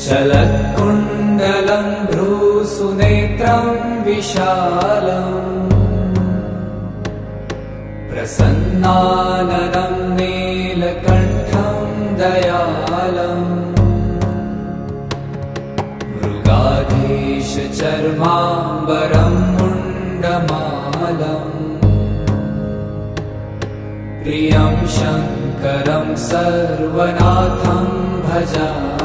चलत्कुण्डलं भ्रूसुनेत्रं विशालम् प्रसन्नाननं नीलकण्ठं दयालम् मृगाधीशचर्माम्बरं मुण्डमालम् प्रियं शङ्करं सर्वनाथं भजामि।